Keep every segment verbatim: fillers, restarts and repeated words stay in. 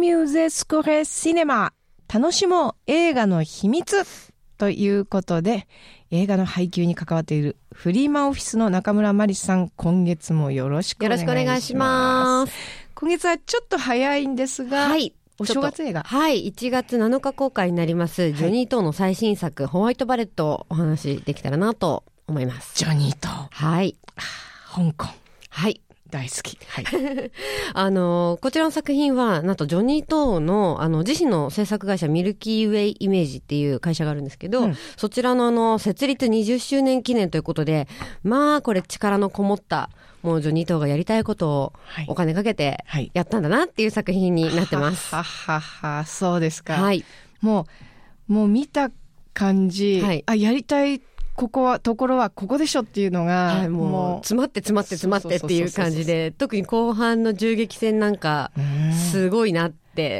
ミューゼスコレシネマ、楽しもう映画の秘密ということで、映画の配給に関わっているフリーマンオフィスの中村真理さん、今月もよろしくお願いします。 よろしくお願いします。 今月はちょっと早いんですが、はい、お正月映画、 はい、いちがつなのか公開になります、はい、ジョニー・トーの最新作ホワイトバレットをお話できたらなと思います。 ジョニー・トー、 はい、 香港、 はい、 大好き。はい。 あの、こちらの作品は、なんとジョニー・トーの、あの、自身の制作会社ミルキーウェイイメージっていう会社があるんですけど、うん、そちらのあの、設立にじゅっしゅうねん記念ということで、まあ、これ力のこもった、もうジョニー・トーがやりたいことをお金かけてやったんだなっていう作品になってます。 はははは、そうですか。 はい。 もう、もう見た感じ、はい、あ、やりたいここは、ところはここでしょっていうのが、 はい、もう、もう詰まって詰まって詰まってっていう感じで、特に後半の銃撃戦なんか、すごいなって。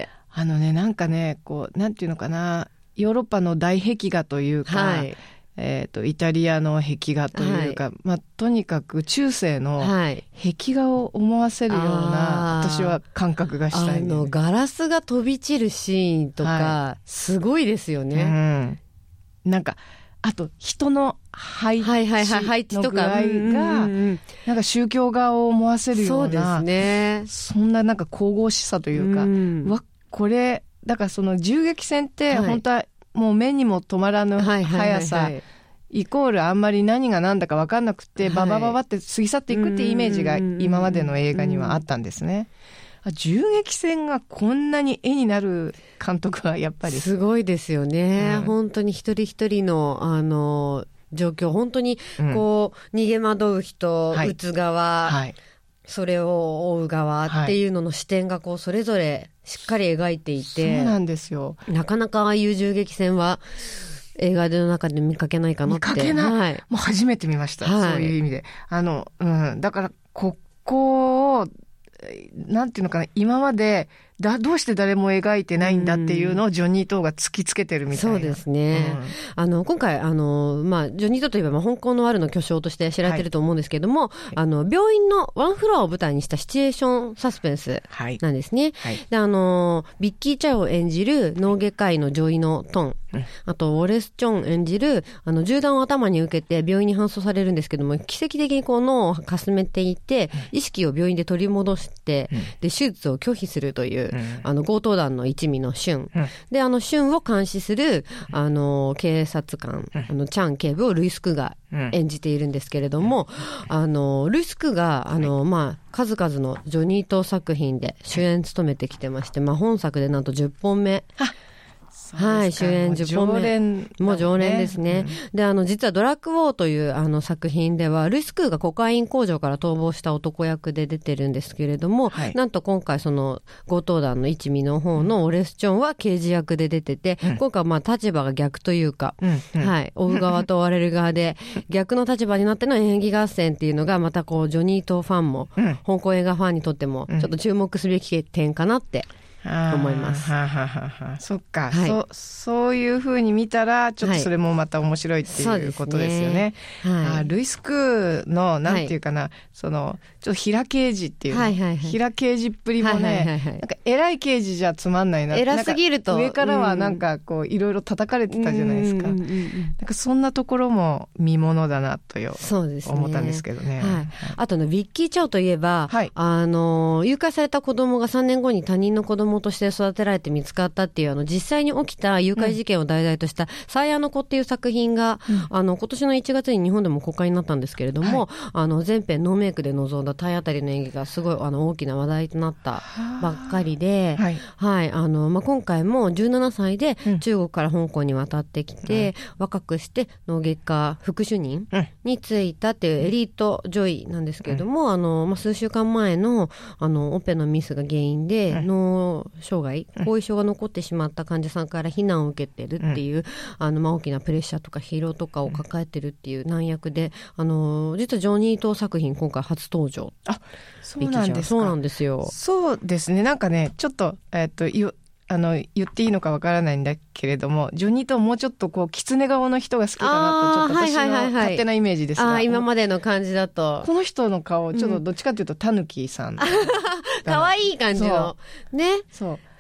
あのね、なんかね、こう、なんていうのかな、ヨーロッパの大壁画というか、はい、えっと、イタリアの壁画というか、はい、まあ、とにかく中世の壁画を思わせるような、はい、私は感覚がしたい、ね。 あの、ガラスが飛び散るシーンとか、はい、すごいですよね。 うん、なんか、あと人の配置の具合がなんか宗教画を思わせるような、そうですね、そんななんか神々しさというか、うん、わこれだからその銃撃戦って本当はもう目にも止まらぬ速さイコールあんまり何が何だか分かんなくて、はい、ババババって過ぎ去っていくっていうイメージが今までの映画にはあったんですね。銃撃戦がこんなに絵になる監督はやっぱりすごいですよね、うん、本当に一人一人のあの状況、本当にこう、うん、逃げ惑う人、はい、撃つ側、はい、それを追う側っていうのの視点がこうそれぞれしっかり描いていて、 そうなんですよ。 なかなかああいう銃撃戦は映画の中で見かけないかなって。 見かけない、はい、もう初めて見ました、はい、そういう意味であの、うん、だからここをなんていうのかな、今までだどうして誰も描いてないんだっていうのをジョニー・トーが突きつけてるみたいな。 そうですね、うん、あの今回あの、まあ、ジョニー・トーといえば、まあ、香港のあるの巨匠として知られてると思うんですけれども、はい、あの病院のワンフロアを舞台にしたシチュエーションサスペンスなんですね、はいはい、であのビッキー・チャイを演じる脳外科医の女医のトン、うん、あとウォレス・チョン演じるあの銃弾を頭に受けて病院に搬送されるんですけども、奇跡的にこう脳をかすめていて、うん、意識を病院で取り戻して、うん、で手術を拒否するという、うん、あの強盗団の一味のシュン、うん、であのシュンを監視するあの警察官、うん、あのチャン警部をルイス・クが演じているんですけれども、うん、あのルイス・クがあの、まあ、数々のジョニー・トー作品で主演務めてきてまして、まあ、本作でなんとじゅっぽんめ、はい、主演じゅっぽんめ。もう常連、もう常連ですね。うん、で、あの、実はドラッグウォーというあの作品では、ルイス・クーがコカイン工場から逃亡した男役で出てるんですけれども、はい、なんと今回その強盗団の一味の方のオレス・チョンは刑事役で出てて、うん、今回まあ立場が逆というか、うんうん、はい、追う側と追われる側で、逆の立場になっての演技合戦っていうのが、またこう、ジョニー・トーファンも、うん、香港映画ファンにとっても、ちょっと注目すべき点かなって、思います。 ははははそっか、はい、そ, そういう風に見たらちょっとそれもまた面白いっていうことですよね。はい、あルイス・クーのなんていうかな、はい、そのちょっと平刑事っていう、はいはいはい、平刑事っぷりもね、はいはいはいはい、なんか偉い刑事じゃつまんないな、 偉すぎると上からはなんかこういろいろ叩かれてたじゃないですか。うんうんうんうん、なんかそんなところも見ものだなとよ、そうですね、思ったんですけどね。 はいはい、あとのビッキー・チャオといえば、はい、あの誘拐された子供がさんねんごに他人の子供として育てられて見つかったっていうあの実際に起きた誘拐事件を題材としたサイヤの子っていう作品が、うん、あの今年のいちがつに日本でも公開になったんですけれども、はい、あの全編ノーメイクで臨んだ体当たりの演技がすごいあの大きな話題となったばっかりで、はいはい、あのまあ、今回もじゅうななさいで中国から香港に渡ってきて、うん、若くして脳外科副主任に就いたっていうエリート女医なんですけれども、うん、あのまあ、数週間前のあのオペのミスが原因で、うん、脳障害後遺症が残ってしまった患者さんから避難を受けてるっていう、うん、あのまあ、大きなプレッシャーとか疲労とかを抱えてるっていう難役で、あの実はジョニー・トー作品今回初登場。 あ、そうなんですか。 そうなんですよ。 そうですね、なんかねちょっと、えー、っとよあの言っていいのかわからないんだけれども、ジョニーともうちょっとこう狐顔の人が好きかなとちょっと私の勝手なイメージですが、 あ、今までの感じだとこの人の顔ちょっとどっちかというとタヌキさん、 可愛い感じのね。 そう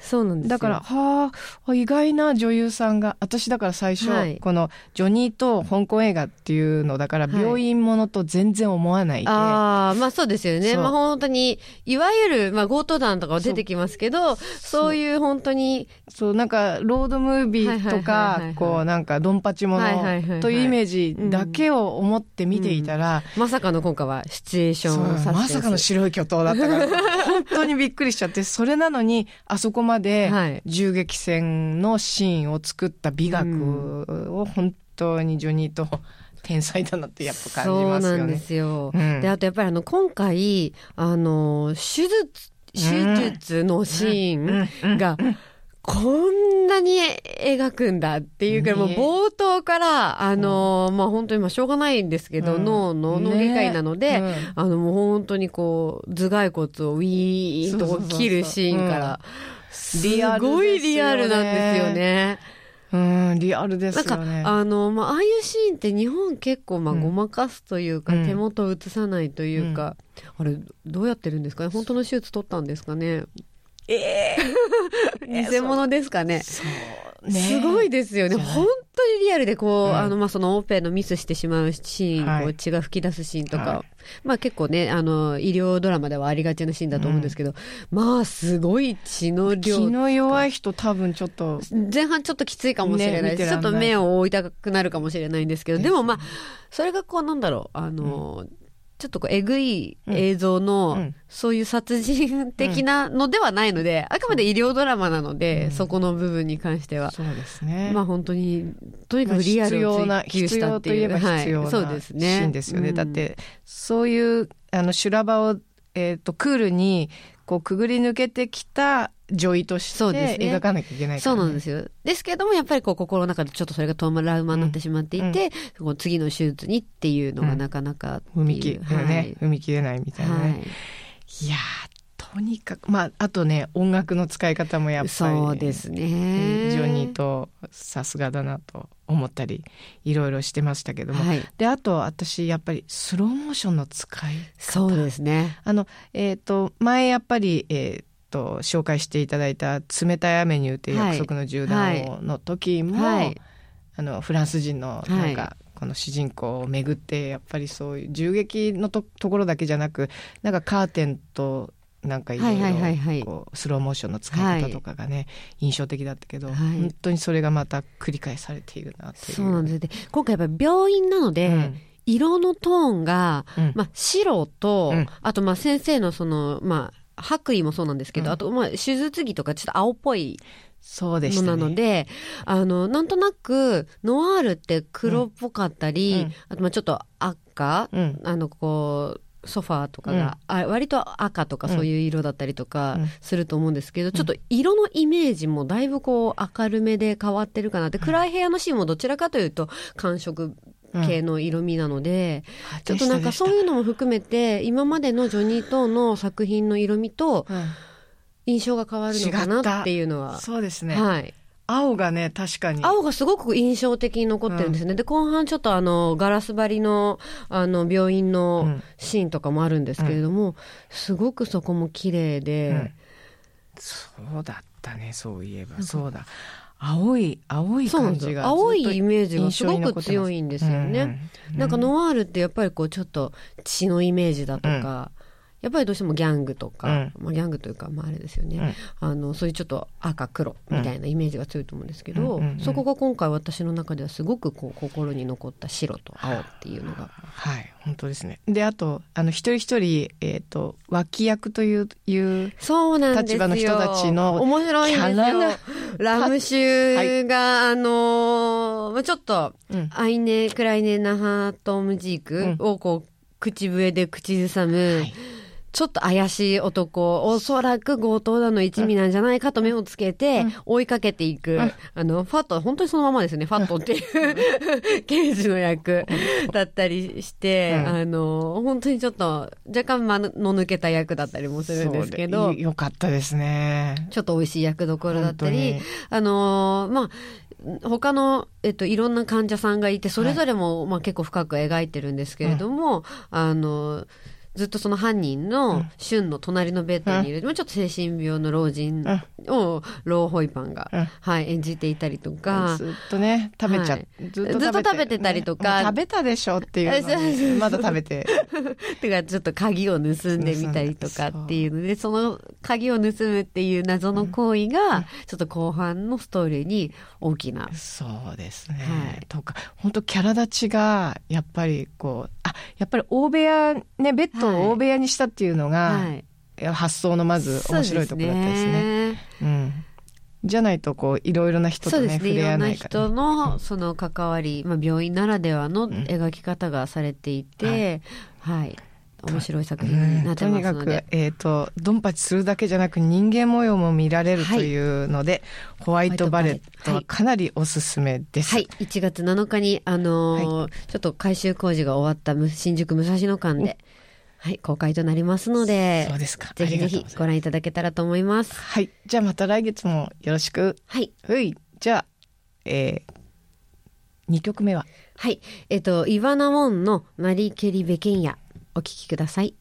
そうなんですよ。 だから、はあ、意外な女優さんが、私だから最初、はい、このジョニーと香港映画っていうのだから、病院ものと全然思わないで。 はい、ああ、まあそうですよね。まあ本当に、いわゆる、まあ強盗団とかは出てきますけど、そう、そういう本当に。 そう、なんか、ロードムービーとか、こう、なんか、ドンパチものというイメージだけを思って見ていたら、 うんうん、まさかの今回はシチュエーションサスペンス。 まさかの白い巨頭だったから、本当にびっくりしちゃって、それなのに、あそこまで銃撃戦のシーンを作った美学を本当にジョニーと天才だなってやっぱ感じますよね。 そうなんですよ。うん、で、あとやっぱりあの今回あの手術手術のシーンがこんなに描くんだっていうか、もう冒頭から、あの、まあ、本当にまあしょうがないんですけど、脳の脳外科医なので、あのもう本当にこう頭蓋骨をウィーンと切るシーンから、すごいリアルなんですよね。 うん、リアルですよね。 なんか、あの、まあ、ああいうシーンって日本結構、まあ、ごまかすというか、うん、手元を映さないというか、うん、あれ、どうやってるんですかね？本当の手術取ったんですかね？ ええー、偽物ですかね？ そうね。 すごいですよね。本当にリアルで、こう、うん、あの、まあ、そのオペのミスしてしまうシーン、はい、こう血が吹き出すシーンとか、はい、まあ結構ね、あの、医療ドラマではありがちなシーンだと思うんですけど、うん、まあすごい血の量。 血の弱い人多分ちょっと。 前半ちょっときついかもしれないです。ね、ちょっと目を覆いたくなるかもしれないんですけど、でもまあ、それがこうなんだろう、あの、うん、ちょっとこうえぐい映像の、うん、そういう殺人的なのではないので、うん、あくまで医療ドラマなので、うん、そこの部分に関しては。 そうですね。 まあ本当に、とにかくリアルを追求したっていう。 必要といえば必要な、はい、そうですね、シーンですよね。うん、だって、そういう、あの、修羅場を、えっと、クールに、こう、くぐり抜けてきた女医として描かなきゃいけないから、ね、 そうなんですよ。ですけども、やっぱりこう、心の中でちょっとそれがトラウマになってしまっていて、うんうん、次の手術にっていうのがなかなか、 うん、踏み切れ、はいね、踏み切れないみたいなね。はい、いやー、とにかく、まあ、あとね、音楽の使い方もやっぱり。 そうですね。 ジョニーとさすがだなと思ったり、いろいろしてましたけども。はい、で、あと私、やっぱりスローモーションの使い方。 そうですね。 あの、えっと、前やっぱり、えーと紹介していただいた冷たい雨に打て約束の銃弾をの時も、はいはい、あのフランス人のなんか、はい、この主人公をめぐってやっぱりそういう銃撃の と, ところだけじゃなくなんかカーテンとなんかいろいろスローモーションの使い方とかがね、はい、印象的だったけど、はい、本当にそれがまた繰り返されているなっていう。 そうなんですね。今回やっぱり病院なので、うん色のトーンが、うんまあ、白と、うん、あとまあ先生のそのまあ白衣もそうなんですけど、うん、あとまあ手術着とかちょっと青っぽいのなので、ね、あのなんとなくノワールって黒っぽかったり、うん、あとまあちょっと赤、うん、あのこうソファーとかが、うん、あ割と赤とかそういう色だったりとかすると思うんですけど、うん、ちょっと色のイメージもだいぶこう明るめで変わってるかなって、うん、暗い部屋のシーンもどちらかというと寒色系の色味なので、うん、ちょっとなんかそういうのも含めて今までのジョニー・トーの作品の色味と印象が変わるのかなっていうのは、 そうですね、 はい、 青がね確かに青がすごく印象的に残ってるんですね、うん、で後半ちょっとあのガラス張りのあの病院のシーンとかもあるんですけれども、うん、すごくそこも綺麗で、うん、 そうだったね、そういえばそうだ、青い青い感じが青いイメージがすごく強いんですよね、うんうん、なんかノワールってやっぱりこうちょっと血のイメージだとか、うん、やっぱりどうしてもギャングとか、うんまあ、ギャングというか、まあ、あれですよね、うん、あのそういうちょっと赤黒みたいなイメージが強いと思うんですけど、うんうんうん、そこが今回私の中ではすごくこう心に残った白と青っていうのが、 はい本当ですね。であとあの一人一人、えー、と脇役といういう立場の人たちの面白いんですよ。ラムシュが、はい、あのー、ちょっと、うん、アイネクライネナハートムジークをこう口笛で口ずさむ、はいちょっと怪しい男、おそらく強盗団の一味なんじゃないかと目をつけて追いかけていく、うん、あのファット本当にそのままですね、ファットっていう刑事の役だったりして、うん、あの本当にちょっと若干間の抜けた役だったりもするんですけど、 よかったですね。 ちょっと美味しい役どころだったり、あのまあ他の、えっと、いろんな患者さんがいてそれぞれも、はいまあ、結構深く描いてるんですけれども、うん、あのずっとその犯人のシュンの隣のベッドにいる、うん、ちょっと精神病の老人をロー・ホイパンが、うん、はい、演じていたりとか、 ずっとね食べちゃ、はい、 ずっと食べて、ずっと食べてたりとか、 ね、食べたでしょっていうのにまだ食べててかちょっと鍵を盗んでみたりとかっていうので、その鍵を盗むっていう謎の行為が、うん、ちょっと後半のストーリーに大きな、 そうですね、はい、とか本当キャラ立ちがやっぱりこう、あ、やっぱり大部屋ね、ベッドを大部屋にしたっていうのが、はい、発想のまず面白いところだったですね。うん、じゃないとこういろいろな人とね、触れ合わないから、ね、 いろんな人のその関わり、まあ、病院ならではの描き方がされていて、うん、はい、はい、面白い作品になってますので、 うん、とにかく、えーと、ドンパチするだけじゃなく人間模様も見られるというので、はい、ホワイトバレットはかなりおすすめです。 はい、いちがつなのかに、あのーはい、ちょっと改修工事が終わった新宿武蔵野間で、はい、公開となりますので、 そうですか、 ぜひぜひご覧いただけたらと思います。 はい、じゃあまた来月もよろしく。 はい、 はい、じゃあ、えー、にきょくめは、 はい、えっとイワナモンのマリー・ケリ・ベケンヤ、お聴きください。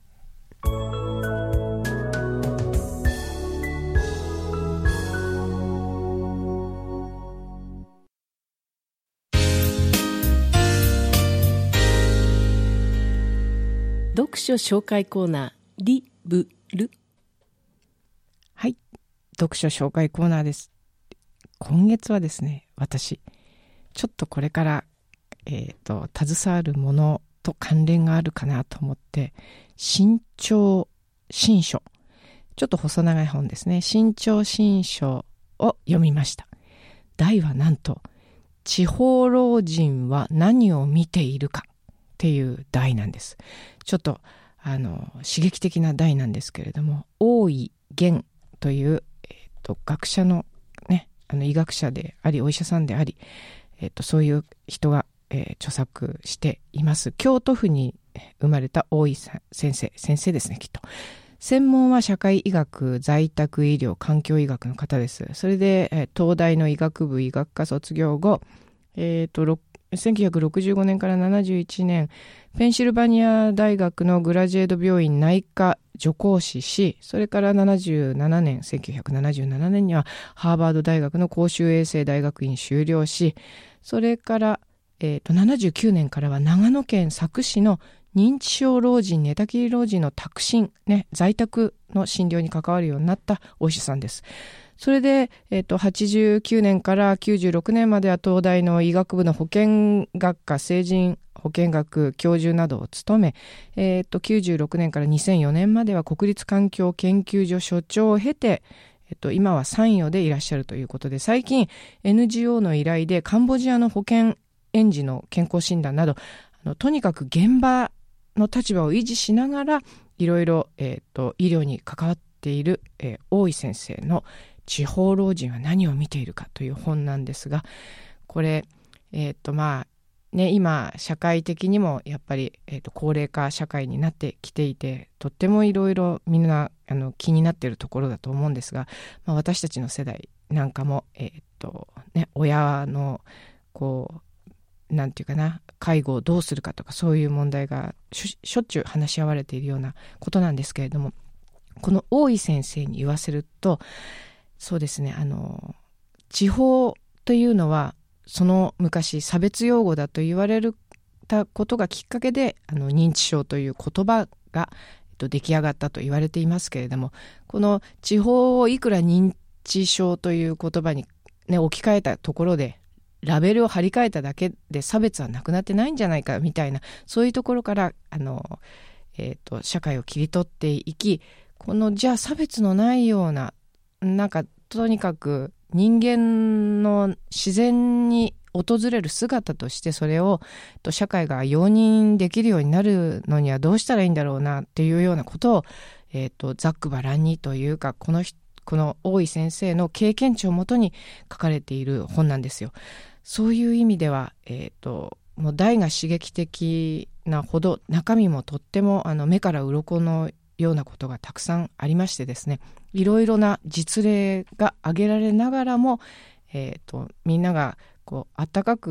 読書紹介コーナー、リブル。 はい、読書紹介コーナーです。今月はですね、私ちょっとこれから、えーと、携わるものと関連があるかなと思って、新潮新書、ちょっと細長い本ですね、新潮新書を読みました。題はなんと、地方老人は何を見ているかっていう題なんです。ちょっとあの刺激的な題なんですけれども、大井源という、えー、と学者のね、あの医学者でありお医者さんであり、えー、とそういう人が、えー、著作しています。京都府に生まれた大井先生先生ですね、きっと。専門は社会医学、在宅医療、環境医学の方です。それで、えー、東大の医学部医学科卒業後、えー、とせんきゅうひゃくろくじゅうごねんからななじゅういちねん、ペンシルバニア大学のグラジエード病院内科助講師し、それからななじゅうななねん、せんきゅうひゃくななじゅうななねんにはハーバード大学の公衆衛生大学院修了し、それから、えー、とななじゅうきゅうねんからは長野県佐久市の認知症老人、寝たきり老人の宅診、ね、在宅の診療に関わるようになったお医者さんです。それで、えー、とはちじゅうきゅうねんからきゅうじゅうろくねんまでは東大の医学部の保健学科成人保健学教授などを務め、えー、ときゅうじゅうろくねんからにせんよねんまでは国立環境研究所所長を経て、えー、と今は参与でいらっしゃるということで、最近 エヌジーオー の依頼でカンボジアの保健園児の健康診断など、あのとにかく現場の立場を維持しながらいろいろ、えー、と医療に関わっている、えー、大井先生の地方老人は何を見ているかという本なんですが、これ、えーとまあね、今社会的にもやっぱり、えーと高齢化社会になってきていて、とってもいろいろみんなあの気になっているところだと思うんですが、まあ、私たちの世代なんかも、えーとね、親のこうなんていうかな、介護をどうするかとか、そういう問題がしょ、しょっちゅう話し合われているようなことなんですけれども、この大井先生に言わせると、そうですね、あの地方というのはその昔差別用語だと言われたことがきっかけで、あの認知症という言葉が、えっと、出来上がったと言われていますけれども、この地方をいくら認知症という言葉に、ね、置き換えたところでラベルを貼り替えただけで差別はなくなってないんじゃないかみたいな、そういうところからあの、えーと、社会を切り取っていき、このじゃあ差別のないような、なんかとにかく人間の自然に訪れる姿として、それを社会が容認できるようになるのにはどうしたらいいんだろうなっていうようなことを、えーと、ざっくばらんにというか、このこの大井先生の経験値をもとに書かれている本なんですよ。そういう意味では、えーと、もう題が刺激的なほど中身もとってもあの目から鱗のようなことがたくさんありましてですね、いろいろな実例が挙げられながらも、えーと、みんながこう温かく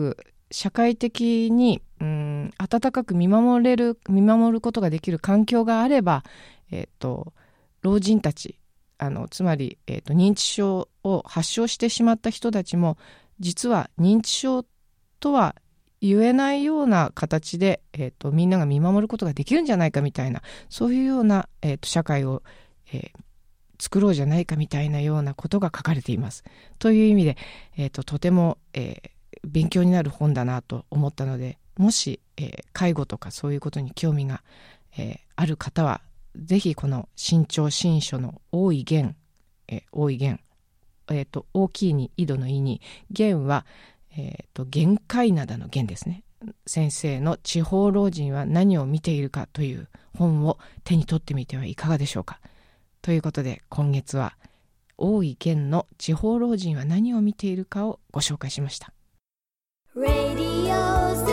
社会的に、うん、温かく見守れる見守ることができる環境があれば、えーと、老人たち、あのつまり、えーと、認知症を発症してしまった人たちも実は認知症とは言えないような形で、えーと、みんなが見守ることができるんじゃないかみたいな、そういうような、えーと、社会を、えー、作ろうじゃないかみたいなようなことが書かれています。という意味で、えーと、とても、えー勉強になる本だなと思ったので、もし、えー、介護とかそういうことに興味が、えー、ある方はぜひこの新潮新書の大井源、えー、大井源、えーと、大きいに井戸の井に、源は、えーと、限界灘の源ですね。先生の地方老人は何を見ているかという本を手に取ってみてはいかがでしょうか。ということで今月は大井源の地方老人は何を見ているかをご紹介しました。Radio